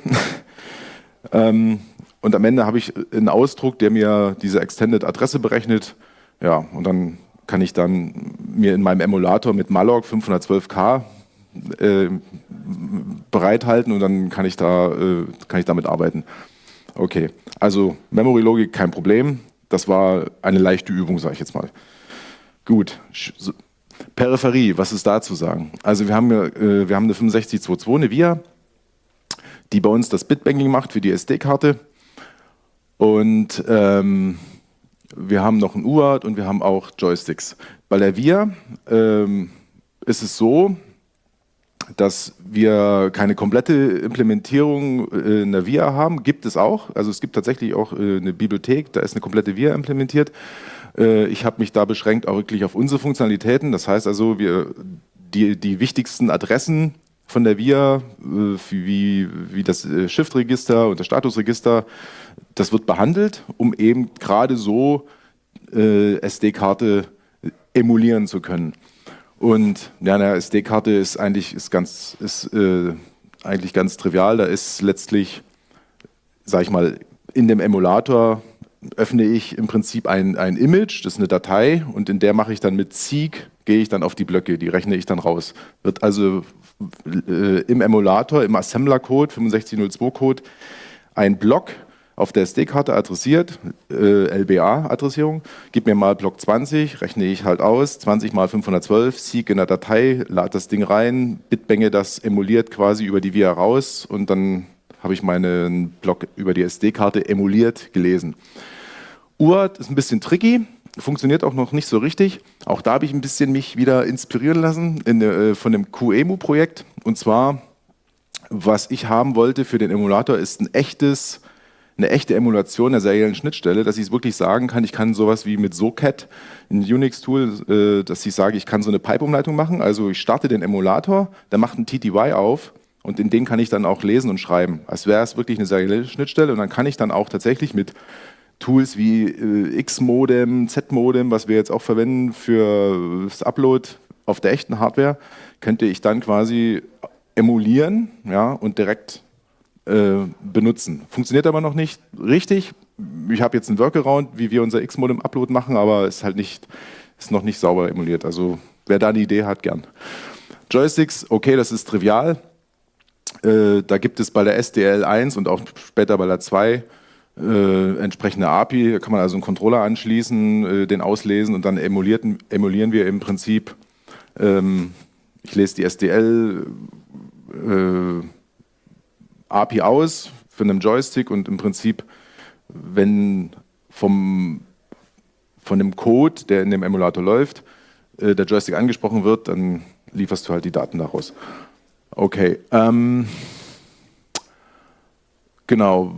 ähm, und am Ende habe ich einen Ausdruck, der mir diese Extended Adresse berechnet. Ja, und dann kann ich dann mir in meinem Emulator mit Malloc fünfhundertzwölf K äh, bereithalten und dann kann ich, da, äh, kann ich damit arbeiten. Okay, also Memory-Logik kein Problem. Das war eine leichte Übung, sage ich jetzt mal. Gut. Peripherie, was ist da zu sagen? Also wir haben, äh, wir haben eine fünfundsechzig zweiundzwanzig, eine V I A, die bei uns das Bitbanking macht für die S D-Karte. Und ähm, wir haben noch ein U A R T und wir haben auch Joysticks. Bei der V I A ähm, ist es so, dass wir keine komplette Implementierung in der V I A haben. Gibt es auch. Also es gibt tatsächlich auch eine Bibliothek, da ist eine komplette V I A implementiert. Ich habe mich da beschränkt auch wirklich auf unsere Funktionalitäten. Das heißt also, wir, die, die wichtigsten Adressen von der V I A, wie, wie das Shift-Register und das Statusregister, das wird behandelt, um eben gerade so äh, S D-Karte emulieren zu können. Und ja, eine S D-Karte ist eigentlich, ist ganz, ist, äh, eigentlich ganz trivial. Da ist letztlich, sage ich mal, in dem Emulator öffne ich im Prinzip ein, ein Image, das ist eine Datei, und in der mache ich dann mit Seek, gehe ich dann auf die Blöcke, die rechne ich dann raus. Wird also äh, im Emulator, im Assembler-Code, fünfundsechzig null zwei Code, ein Block auf der S D-Karte adressiert, äh, L B A-Adressierung, gib mir mal Block zwanzig, rechne ich halt aus, zwanzig mal fünfhundertzwölf, Seek in der Datei, lade das Ding rein, Bitbange das emuliert quasi über die V I A raus und dann habe ich meinen Block über die S D-Karte emuliert gelesen. U A R T ist ein bisschen tricky, funktioniert auch noch nicht so richtig. Auch da habe ich ein bisschen mich wieder inspirieren lassen in, äh, von dem Q E M U-Projekt. Und zwar, was ich haben wollte für den Emulator, ist ein echtes, eine echte Emulation der seriellen Schnittstelle, dass ich es wirklich sagen kann, ich kann sowas wie mit SoCat, ein Unix-Tool, äh, dass ich sage, ich kann so eine Pipe-Umleitung machen. Also ich starte den Emulator, der macht einen T T Y auf und in den kann ich dann auch lesen und schreiben. Als wäre es wirklich eine serielle Schnittstelle und dann kann ich dann auch tatsächlich mit Tools wie äh, X-Modem, Z-Modem, was wir jetzt auch verwenden für das Upload auf der echten Hardware, könnte ich dann quasi emulieren, ja, und direkt äh, benutzen. Funktioniert aber noch nicht richtig. Ich habe jetzt einen Workaround, wie wir unser X-Modem-Upload machen, aber es ist halt nicht, ist noch nicht sauber emuliert. Also wer da eine Idee hat, gern. Joysticks, okay, das ist trivial. Äh, da gibt es bei der S D L eins und auch später bei der zwei Äh, entsprechende A P I, da kann man also einen Controller anschließen, äh, den auslesen und dann emulieren, emulieren wir im Prinzip, ähm, ich lese die S D L äh, A P I aus für einen Joystick und im Prinzip, wenn vom, von dem Code, der in dem Emulator läuft, äh, der Joystick angesprochen wird, dann lieferst du halt die Daten daraus. Okay, ähm, genau.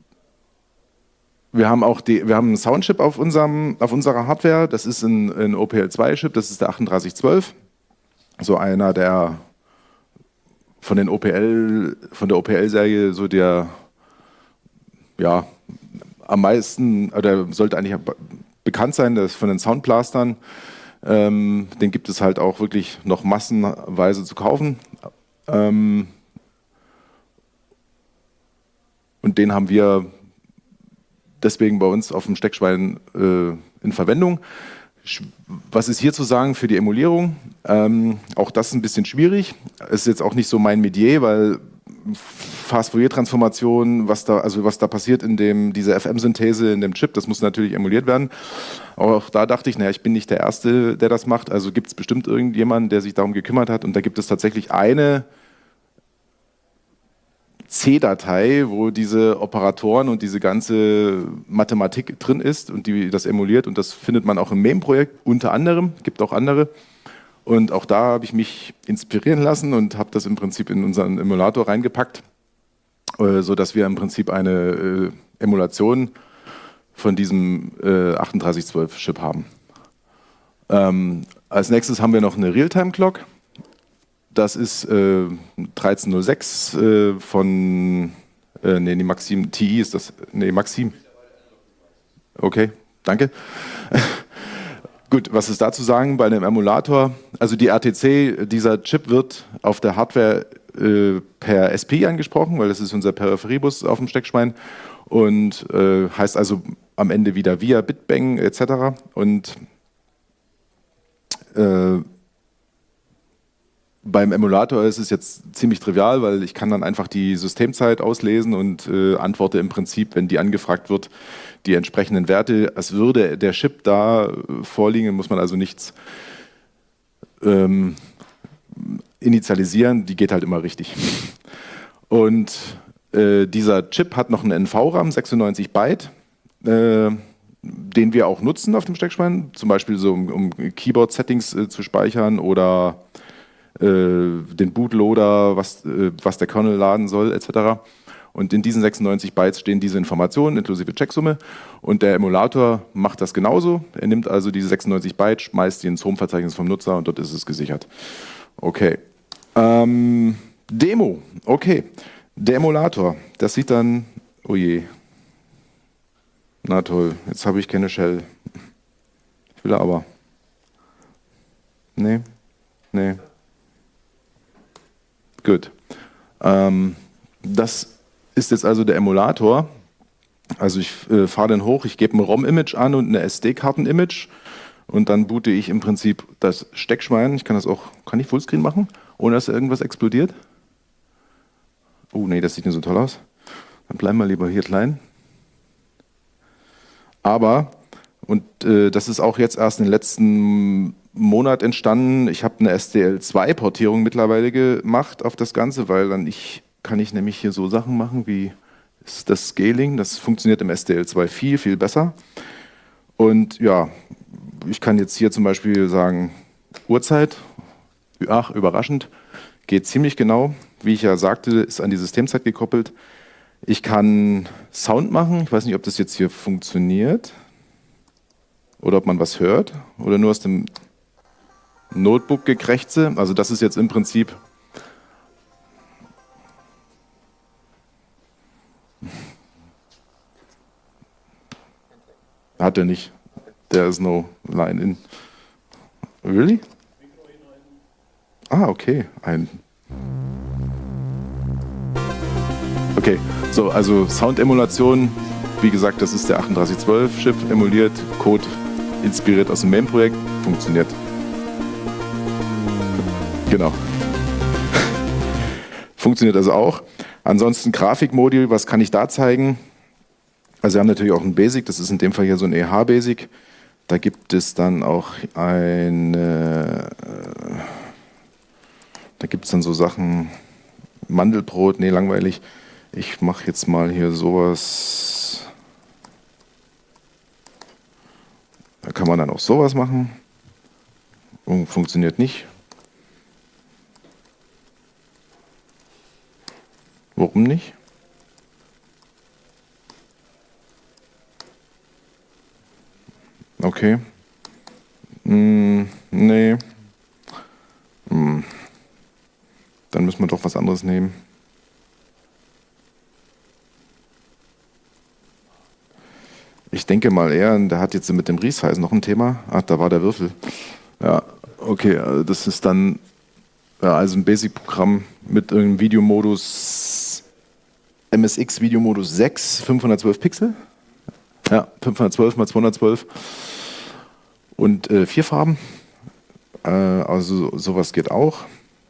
Wir haben auch die, wir haben einen Soundchip auf, unserem, auf unserer Hardware, das ist ein, ein O P L zwei Chip, das ist der achtunddreißig zwölf. So einer der von den O P L, von der O P L-Serie so der ja, am meisten, oder sollte eigentlich bekannt sein, das ist von den Soundblastern. Ähm, den gibt es halt auch wirklich noch massenweise zu kaufen. Ähm, und den haben wir deswegen bei uns auf dem Steckschwein äh, in Verwendung. Was ist hier zu sagen für die Emulierung? Ähm, auch das ist ein bisschen schwierig. Ist jetzt auch nicht so mein Metier, weil Fast-Fourier-Transformation, was da, also was da passiert in dem, diese F M-Synthese in dem Chip, das muss natürlich emuliert werden. Aber auch da dachte ich, naja, ich bin nicht der Erste, der das macht. Also gibt es bestimmt irgendjemanden, der sich darum gekümmert hat. Und da gibt es tatsächlich eine C-Datei, wo diese Operatoren und diese ganze Mathematik drin ist und die das emuliert. Und das findet man auch im M E M-Projekt unter anderem. Gibt auch andere. Und auch da habe ich mich inspirieren lassen und habe das im Prinzip in unseren Emulator reingepackt, äh, sodass wir im Prinzip eine äh, Emulation von diesem äh, achtunddreißig zwölf Chip haben. Ähm, als nächstes haben wir noch eine Realtime-Clock. Das ist äh, dreizehn null sechs äh, von, äh, nee, die Maxim T I ist das, nee, Maxim. Okay, danke. Gut, was ist da zu sagen bei einem Emulator? Also die R T C, dieser Chip wird auf der Hardware äh, per S P I angesprochen, weil das ist unser Peripheriebus auf dem Steckschwein und äh, heißt also am Ende wieder via Bitbang et cetera. Und äh, beim Emulator ist es jetzt ziemlich trivial, weil ich kann dann einfach die Systemzeit auslesen und äh, antworte im Prinzip, wenn die angefragt wird, die entsprechenden Werte. Als würde der Chip da vorliegen, muss man also nichts ähm, initialisieren, die geht halt immer richtig. Und äh, dieser Chip hat noch einen N V-RAM, sechsundneunzig Byte, äh, den wir auch nutzen auf dem Steckschwein, zum Beispiel so um, um Keyboard-Settings äh, zu speichern oder den Bootloader, was, was der Kernel laden soll, et cetera. Und in diesen sechsundneunzig Bytes stehen diese Informationen inklusive Checksumme und der Emulator macht das genauso. Er nimmt also diese sechsundneunzig Bytes, schmeißt die ins Home-Verzeichnis vom Nutzer und dort ist es gesichert. Okay. Ähm, Demo. Okay. Der Emulator, das sieht dann, oh je. Na toll, jetzt habe ich keine Shell. Ich will aber. Nee. Nee. Gut. Ähm, das ist jetzt also der Emulator. Also ich äh, fahre den hoch, ich gebe ein ROM-Image an und eine S D-Karten-Image und dann boote ich im Prinzip das Steckschwein. Ich kann das auch, kann ich Fullscreen machen, ohne dass irgendwas explodiert? Oh nee, das sieht nicht so toll aus. Dann bleiben wir lieber hier klein. Aber, und äh, das ist auch jetzt erst in den letzten Monat entstanden. Ich habe eine S D L zwei Portierung mittlerweile gemacht auf das Ganze, weil dann ich, kann ich nämlich hier so Sachen machen wie das Scaling. Das funktioniert im S D L zwei viel, viel besser. Und ja, ich kann jetzt hier zum Beispiel sagen, Uhrzeit, ach, überraschend, geht ziemlich genau. Wie ich ja sagte, ist an die Systemzeit gekoppelt. Ich kann Sound machen. Ich weiß nicht, ob das jetzt hier funktioniert oder ob man was hört oder nur aus dem Notebook-Gekrächze, also das ist jetzt im Prinzip hat er nicht. There is no line in. Really? Ah, okay. Ein okay, so, also Sound-Emulation, wie gesagt, das ist der achtunddreißig zwölf Chip emuliert, Code inspiriert aus dem M E M-Projekt, funktioniert. Genau. Funktioniert also auch. Ansonsten Grafikmodi, was kann ich da zeigen? Also wir haben natürlich auch ein Basic, das ist in dem Fall hier so ein E H-Basic. Da gibt es dann auch eine, äh, da gibt es dann so Sachen, Mandelbrot, nee, langweilig. Ich mache jetzt mal hier sowas. Da kann man dann auch sowas machen. Funktioniert nicht. Warum nicht? Okay. Hm, nee. Hm. Dann müssen wir doch was anderes nehmen. Ich denke mal eher, der hat jetzt mit dem Resize noch ein Thema. Ach, da war der Würfel. Ja, okay, das ist dann ja, also ein Basic-Programm mit irgendeinem Videomodus, M S X Videomodus sechs, fünfhundertzwölf Pixel. Ja, fünfhundertzwölf mal zweihundertzwölf. Und äh, vier Farben, äh, also sowas geht auch.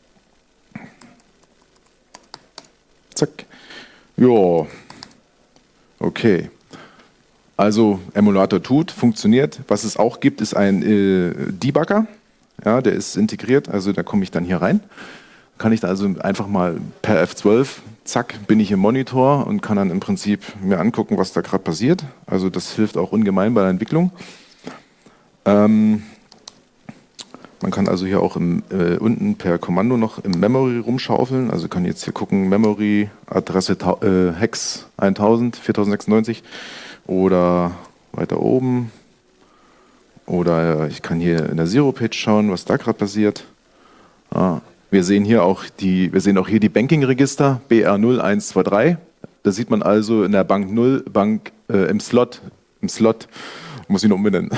Zack. Ja, okay. Also Emulator tut, funktioniert. Was es auch gibt, ist ein äh, Debugger. Ja, der ist integriert, also da komme ich dann hier rein. Kann ich da also einfach mal per F zwölf, zack, bin ich im Monitor und kann dann im Prinzip mir angucken, was da gerade passiert. Also das hilft auch ungemein bei der Entwicklung. Ähm, man kann also hier auch im, äh, unten per Kommando noch im Memory rumschaufeln. Also kann jetzt hier gucken, Memory, Adresse äh, Hex tausend, viertausendsechsundneunzig oder weiter oben. Oder ich kann hier in der Zero-Page schauen, was da gerade passiert. Ah, wir sehen hier auch die, wir sehen auch hier die Banking-Register, B R null eins zwei drei. Da sieht man also in der Bank null, Bank äh, im Slot, im Slot, muss ich noch umbenennen.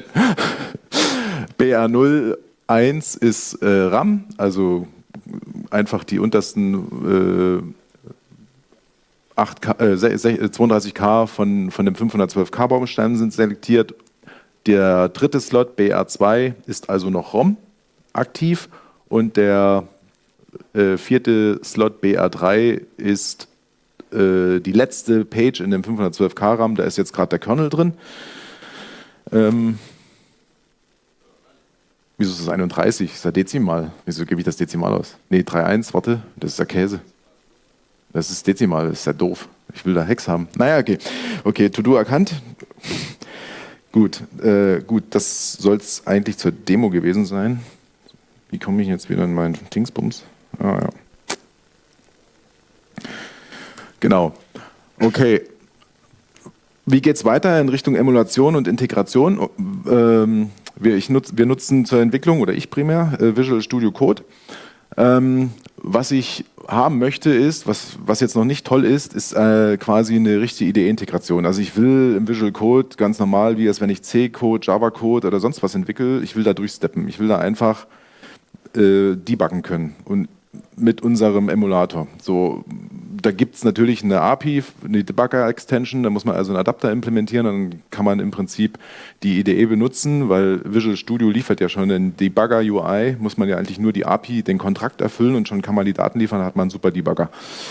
B R null eins ist äh, RAM, also einfach die untersten äh, acht K, äh, zweiunddreißig K von, von dem fünfhundertzwölf K Baustein sind selektiert. Der dritte Slot, B R zwei, ist also noch ROM aktiv und der äh, vierte Slot, B R drei, ist äh, die letzte Page in dem fünfhundertzwölf K RAM. Da ist jetzt gerade der Kernel drin. Ähm, wieso ist das einunddreißig? Das ist ja Dezimal. Wieso gebe ich das Dezimal aus? Nee, drei Komma eins, warte, das ist der Käse. Das ist Dezimal, das ist ja doof. Ich will da Hex haben. Naja, okay. Okay, To-Do erkannt. Gut, äh, gut, das soll es eigentlich zur Demo gewesen sein. Wie komme ich jetzt wieder in meinen Dingsbums? Ah, ja. Genau. Okay. Wie geht es weiter in Richtung Emulation und Integration? Ähm, wir, ich nutz, wir nutzen zur Entwicklung, oder ich primär, äh, Visual Studio Code. Ähm, was ich haben möchte ist, was, was jetzt noch nicht toll ist, ist äh, quasi eine richtige I D E-Integration. Also ich will im Visual Code ganz normal, wie es wenn ich C-Code, Java-Code oder sonst was entwickle, ich will da durchsteppen. Ich will da einfach äh, debuggen können und mit unserem Emulator. So, da gibt es natürlich eine A P I, eine Debugger-Extension, da muss man also einen Adapter implementieren, dann kann man im Prinzip die I D E benutzen, weil Visual Studio liefert ja schon einen Debugger-U I, muss man ja eigentlich nur die A P I, den Kontrakt erfüllen und schon kann man die Daten liefern, dann hat man einen super Debugger.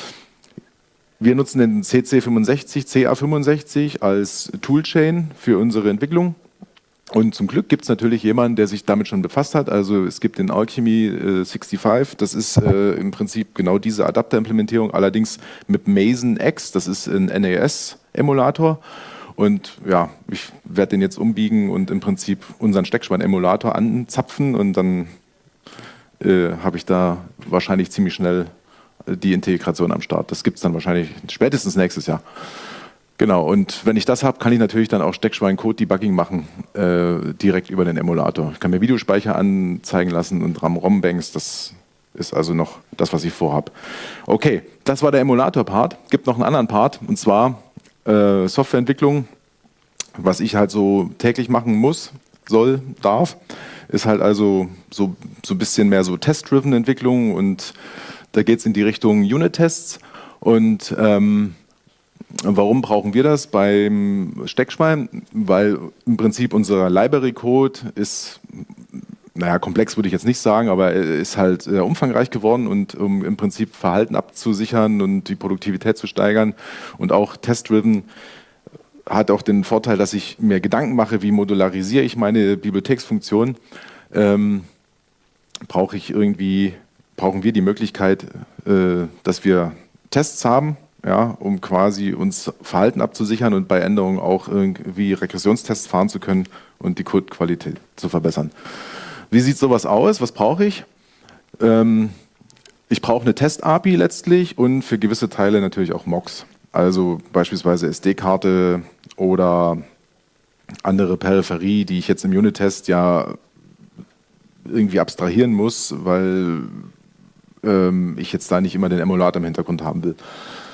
Wir nutzen den C C fünfundsechzig, C A fünfundsechzig als Toolchain für unsere Entwicklung. Und zum Glück gibt es natürlich jemanden, der sich damit schon befasst hat. Also es gibt den Alchemy äh, fünfundsechzig, das ist äh, im Prinzip genau diese Adapterimplementierung, allerdings mit Mason X, das ist ein N A S-Emulator. Und ja, ich werde den jetzt umbiegen und im Prinzip unseren Steckschwein-Emulator anzapfen und dann äh, habe ich da wahrscheinlich ziemlich schnell die Integration am Start. Das gibt es dann wahrscheinlich spätestens nächstes Jahr. Genau, und wenn ich das habe, kann ich natürlich dann auch Steckschwein-Code-Debugging machen, äh, direkt über den Emulator. Ich kann mir Videospeicher anzeigen lassen und RAM-ROM-Banks, das ist also noch das, was ich vorhabe. Okay, das war der Emulator-Part. Es gibt noch einen anderen Part, und zwar äh, Softwareentwicklung, was ich halt so täglich machen muss, soll, darf, ist halt also so, so ein bisschen mehr so Test-driven Entwicklung, und da geht es in die Richtung Unit-Tests. Und ähm, warum brauchen wir das beim Steckschwein? Weil im Prinzip unser Library-Code ist, naja, komplex würde ich jetzt nicht sagen, aber er ist halt sehr umfangreich geworden, und um im Prinzip Verhalten abzusichern und die Produktivität zu steigern und auch Test-driven hat auch den Vorteil, dass ich mir Gedanken mache, wie modularisiere ich meine Bibliotheksfunktion. Ähm, brauche ich irgendwie, brauchen wir die Möglichkeit, äh, dass wir Tests haben, ja, um quasi uns Verhalten abzusichern und bei Änderungen auch irgendwie Regressionstests fahren zu können und die Codequalität zu verbessern. Wie sieht sowas aus? Was brauche ich? Ähm, ich brauche eine Test-A P I letztlich und für gewisse Teile natürlich auch Mocks. Also beispielsweise S D-Karte oder andere Peripherie, die ich jetzt im Unit-Test ja irgendwie abstrahieren muss, weil ähm, ich jetzt da nicht immer den Emulator im Hintergrund haben will.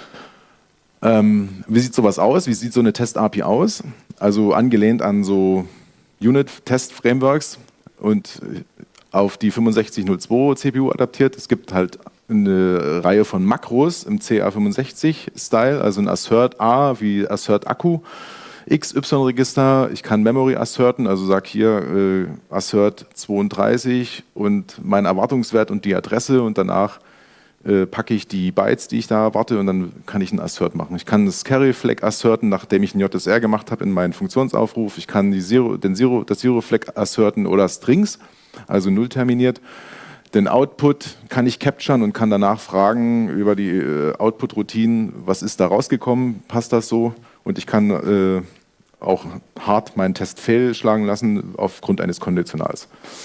Ähm, wie sieht sowas aus? Wie sieht so eine Test-A P I aus? Also angelehnt an so Unit-Test-Frameworks und auf die fünfundsechzig null zwei C P U adaptiert. Es gibt halt eine Reihe von Makros im C A fünfundsechzig-Style, also ein Assert A wie Assert Akku, X Y-Register, ich kann Memory asserten, also sag hier äh, assert zweiunddreißig und mein Erwartungswert und die Adresse und danach äh, packe ich die Bytes, die ich da erwarte und dann kann ich einen Assert machen. Ich kann das Carry-Flag asserten, nachdem ich einen J S R gemacht habe in meinen Funktionsaufruf. Ich kann die Zero, den Zero, das Zero-Flag asserten oder Strings, also null terminiert. Den Output kann ich capturen und kann danach fragen über die äh, Output-Routinen, was ist da rausgekommen, passt das so? Und ich kann äh, auch hart meinen Test fehlschlagen lassen aufgrund eines Konditionals.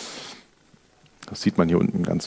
Das sieht man hier unten ganz.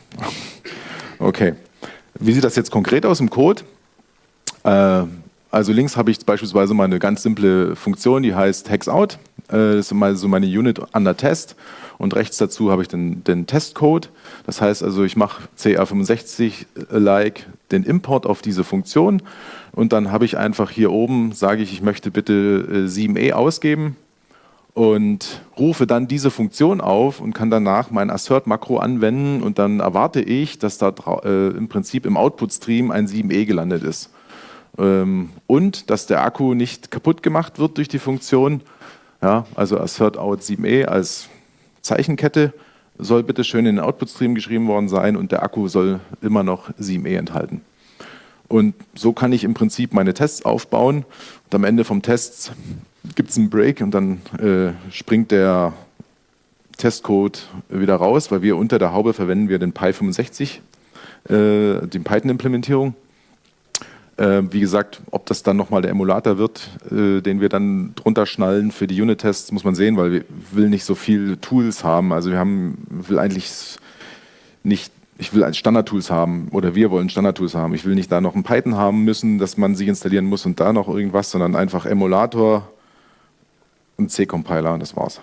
Okay. Wie sieht das jetzt konkret aus im Code? Äh, also links habe ich beispielsweise mal eine ganz simple Funktion, die heißt hexout. Äh, das ist mal so meine Unit under Test. Und rechts dazu habe ich den, den Testcode. Das heißt also, ich mache C A fünfundsechzig-like den Import auf diese Funktion. Und dann habe ich einfach hier oben, sage ich, ich möchte bitte äh, sieben E ausgeben. Und rufe dann diese Funktion auf und kann danach mein Assert-Makro anwenden und dann erwarte ich, dass da äh, im Prinzip im Output-Stream ein sieben E gelandet ist. Ähm, und dass der Akku nicht kaputt gemacht wird durch die Funktion. Ja, also Assert-Out sieben E als Zeichenkette soll bitte schön in den Output-Stream geschrieben worden sein und der Akku soll immer noch sieben E enthalten. Und so kann ich im Prinzip meine Tests aufbauen und am Ende vom Test gibt es einen Break und dann äh, springt der Testcode wieder raus, weil wir unter der Haube verwenden wir den Pi fünfundsechzig, äh, die Python-Implementierung. Äh, wie gesagt, ob das dann nochmal der Emulator wird, äh, den wir dann drunter schnallen für die Unit-Tests, muss man sehen, weil wir will nicht so viele Tools haben. Also wir haben, will eigentlich nicht, ich will Standard-Tools haben oder wir wollen Standard-Tools haben. Ich will nicht da noch ein Python haben müssen, dass man sich installieren muss und da noch irgendwas, sondern einfach Emulator, ein C-Compiler und das war's.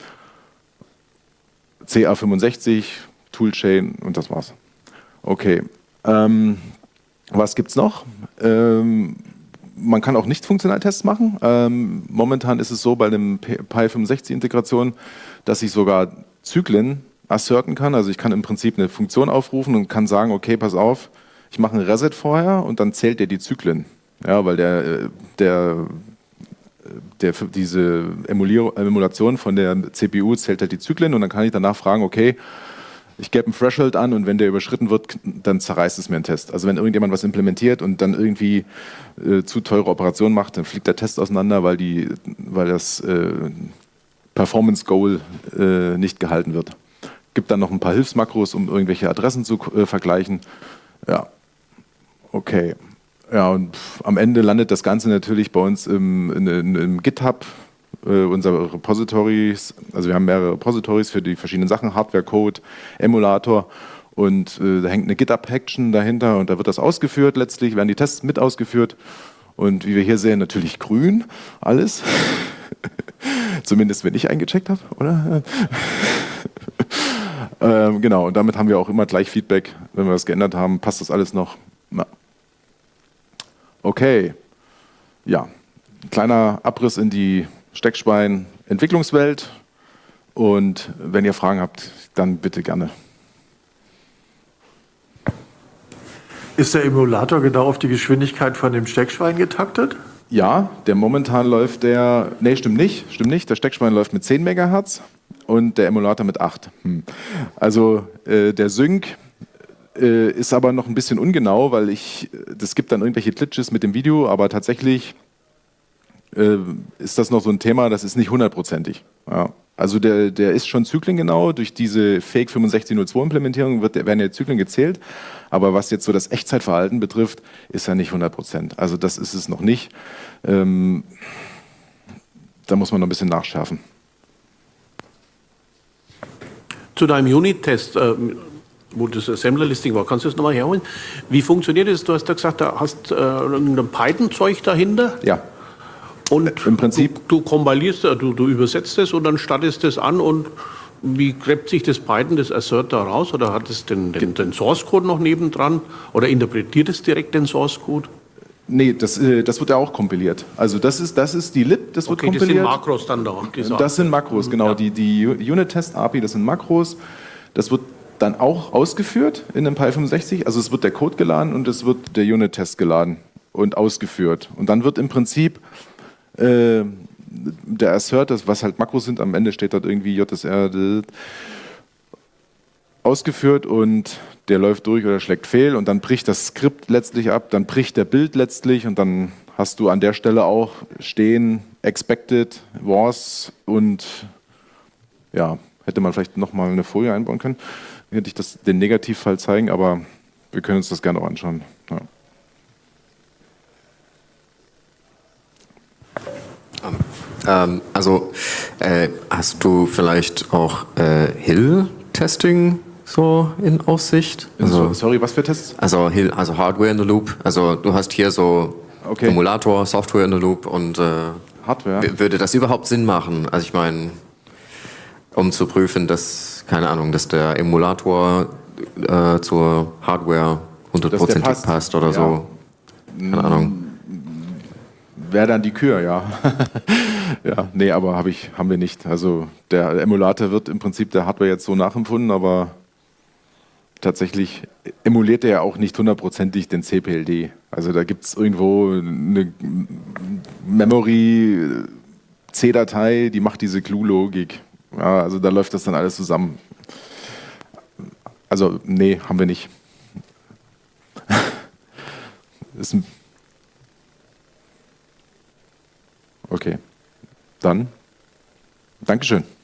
C A fünfundsechzig, Toolchain und das war's. Okay. Ähm, was gibt's noch? Ähm, man kann auch nicht Funktionaltests machen. Ähm, momentan ist es so bei dem Pi fünfundsechzig-Integration, dass ich sogar Zyklen asserten kann. Also ich kann im Prinzip eine Funktion aufrufen und kann sagen, okay, pass auf, ich mache ein Reset vorher und dann zählt der die Zyklen. Ja, weil der, der Der, diese Emulation von der C P U zählt halt die Zyklen und dann kann ich danach fragen, okay, ich gebe einen Threshold an und wenn der überschritten wird, dann zerreißt es mir einen Test. Also wenn irgendjemand was implementiert und dann irgendwie äh, zu teure Operationen macht, dann fliegt der Test auseinander, weil, die, weil das äh, Performance Goal äh, nicht gehalten wird. Gibt dann noch ein paar Hilfsmakros, um irgendwelche Adressen zu äh, vergleichen. Ja, okay. Ja, und am Ende landet das Ganze natürlich bei uns im, in, in, im GitHub, äh, unsere Repositories. Also wir haben mehrere Repositories für die verschiedenen Sachen, Hardware-Code, Emulator und äh, da hängt eine GitHub-Action dahinter und da wird das ausgeführt letztlich, werden die Tests mit ausgeführt und wie wir hier sehen, natürlich grün, alles. Zumindest wenn ich eingecheckt habe, oder? ähm, genau, und damit haben wir auch immer gleich Feedback, wenn wir was geändert haben, passt das alles noch? Na. Okay, ja, kleiner Abriss in die Steckschwein-Entwicklungswelt und wenn ihr Fragen habt, dann bitte gerne. Ist der Emulator genau auf die Geschwindigkeit von dem Steckschwein getaktet? Ja, der momentan läuft der, nee, stimmt nicht, stimmt nicht, der Steckschwein läuft mit zehn Megahertz und der Emulator mit acht. Hm. Also äh, der Sync Äh, ist aber noch ein bisschen ungenau, weil ich, das gibt dann irgendwelche Glitches mit dem Video, aber tatsächlich äh, ist das noch so ein Thema, das ist nicht hundertprozentig. Ja. Also der, der ist schon zyklengenau, durch diese Fake fünfundsechzig null zwei Implementierung wird, werden ja Zyklen gezählt, aber was jetzt so das Echtzeitverhalten betrifft, ist er nicht hundert Prozent. Also das ist es noch nicht. Ähm, da muss man noch ein bisschen nachschärfen. Zu deinem Unit-Test, äh, wo das Assembler-Listing war, kannst du das nochmal herholen? Wie funktioniert das? Du hast ja gesagt, da hast äh, ein Python-Zeug dahinter. Ja. Und im Prinzip du, du kompilierst, du, du übersetzt es und dann startest es an und wie gräbt sich das Python, das Assert da raus? Oder hat es den, den, den Source-Code noch nebendran? Oder interpretiert es direkt den Source-Code? Nee, das, äh, das wird ja auch kompiliert. Also das ist, das ist die Lib, das wird Okay, kompiliert. das sind Makros dann da. Das sind Makros, genau. Ja. Die, die Unit-Test-A P I, das sind Makros. Das wird dann auch ausgeführt in dem Pi fünfundsechzig. Also es wird der Code geladen und es wird der Unit-Test geladen und ausgeführt. Und dann wird im Prinzip äh, der Assert, das, was halt Makros sind, am Ende steht dort irgendwie J S R ausgeführt und der läuft durch oder schlägt fehl und dann bricht das Skript letztlich ab, dann bricht der Bild letztlich und dann hast du an der Stelle auch stehen expected was und ja, hätte man vielleicht nochmal eine Folie einbauen können, hätte ich das, den Negativfall zeigen, aber wir können uns das gerne auch anschauen. Ja. Ähm, also äh, hast du vielleicht auch äh, Hill-Testing so in Aussicht? Also, Sorry, was für Tests? also Hill, also Hardware in the Loop. Also du hast hier so Okay. Emulator, Software in the Loop und äh, Hardware? w- würde das überhaupt Sinn machen? Also ich meine, um zu prüfen, dass, keine Ahnung, dass der Emulator äh, zur Hardware hundertprozentig passt. passt. oder Ja. so. Keine Ahnung. Wäre dann die Kür, ja. Ja, nee, aber hab ich, haben wir nicht. Also der Emulator wird im Prinzip der Hardware jetzt so nachempfunden, aber tatsächlich emuliert er ja auch nicht hundertprozentig den C P L D. Also da gibt es irgendwo eine Memory-C-Datei, die macht diese Glue-Logik. Ja, also da läuft das dann alles zusammen. Also nee, haben wir nicht. Ist ein Okay, dann Dankeschön.